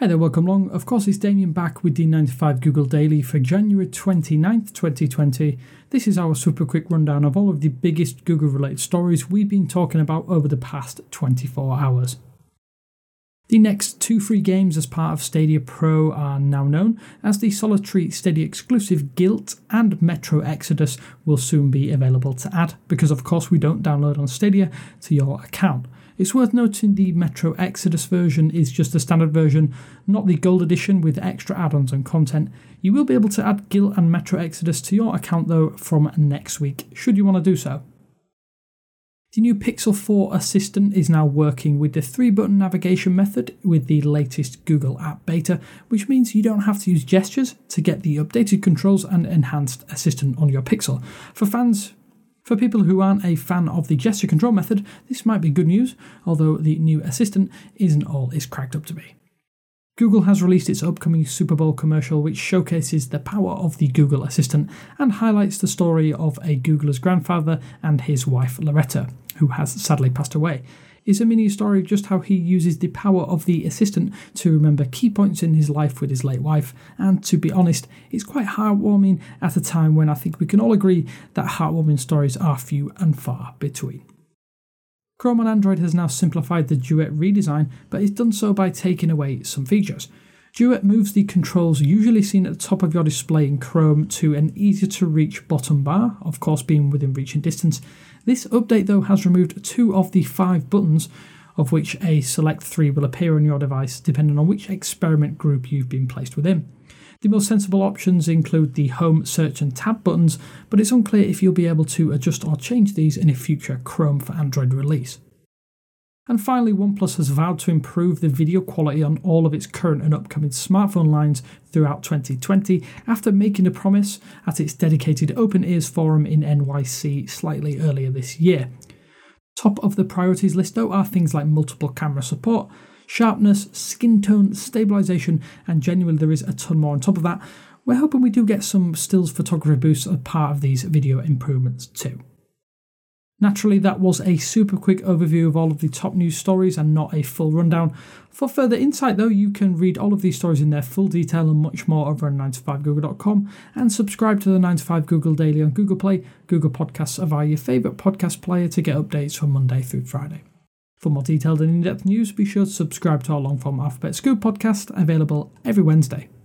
Hey there, welcome along. Of course, it's Damien back with the 9 to 5 Google Daily for January 29th, 2020. This is our super quick rundown of all of the biggest Google-related stories we've been talking about over the past 24 hours. The next two free games as part of Stadia Pro are now known as the solitary Stadia exclusive Guilt and Metro Exodus will soon be available to add, because of course we don't download on Stadia to your account. It's worth noting the Metro Exodus version is just the standard version, not the Gold Edition with extra add-ons and content. You will be able to add Guilt and Metro Exodus to your account though from next week, should you want to do so. The new Pixel 4 Assistant is now working with the 3-button navigation method with the latest Google App Beta, which means you don't have to use gestures to get the updated controls and enhanced assistant on your Pixel. For people who aren't a fan of the gesture control method, this might be good news, although the new assistant isn't all it's cracked up to be. Google has released its upcoming Super Bowl commercial, which showcases the power of the Google Assistant and highlights the story of a Googler's grandfather and his wife Loretta, who has sadly passed away. It's a mini story of just how he uses the power of the Assistant to remember key points in his life with his late wife, and to be honest, it's quite heartwarming at a time when I think we can all agree that heartwarming stories are few and far between. Chrome on Android has now simplified the Duet redesign, but it's done so by taking away some features. Duet moves the controls usually seen at the top of your display in Chrome to an easier to reach bottom bar, of course being within reaching distance. This update though has removed 2 of the 5 buttons, of which a select 3 will appear on your device depending on which experiment group you've been placed within. The most sensible options include the Home, Search and Tab buttons, but it's unclear if you'll be able to adjust or change these in a future Chrome for Android release. And finally, OnePlus has vowed to improve the video quality on all of its current and upcoming smartphone lines throughout 2020 after making a promise at its dedicated Open Ears forum in NYC slightly earlier this year. Top of the priorities list though are things like multiple camera support, sharpness, skin tone, stabilisation, and genuinely there is a ton more on top of that. We're hoping we do get some stills photography boosts as part of these video improvements too. Naturally, that was a super quick overview of all of the top news stories and not a full rundown. For further insight though, you can read all of these stories in their full detail and much more over on 9to5google.com, and subscribe to the 9 to 5 Google Daily on Google Play, Google Podcasts, or via your favourite podcast player to get updates from Monday through Friday. For more detailed and in-depth news, be sure to subscribe to our long-form Alphabet Scoop podcast, available every Wednesday.